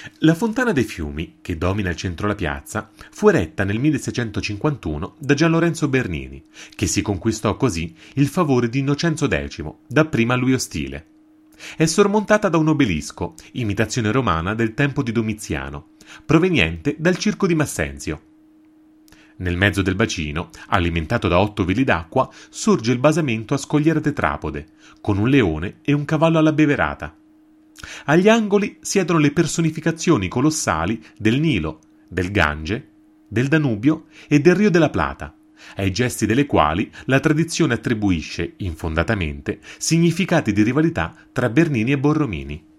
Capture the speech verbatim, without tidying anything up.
La Fontana dei Fiumi, che domina il centro della piazza, fu eretta nel milleseicentocinquantuno da Gian Lorenzo Bernini, che si conquistò così il favore di Innocenzo decimo, dapprima a lui ostile. È sormontata da un obelisco, imitazione romana del tempo di Domiziano, proveniente dal circo di Massenzio. Nel mezzo del bacino, alimentato da otto veli d'acqua, sorge il basamento a scogliera tetrapode, con un leone e un cavallo alla beverata. Agli angoli siedono le personificazioni colossali del Nilo, del Gange, del Danubio e del Rio della Plata, ai gesti delle quali la tradizione attribuisce, infondatamente, significati di rivalità tra Bernini e Borromini.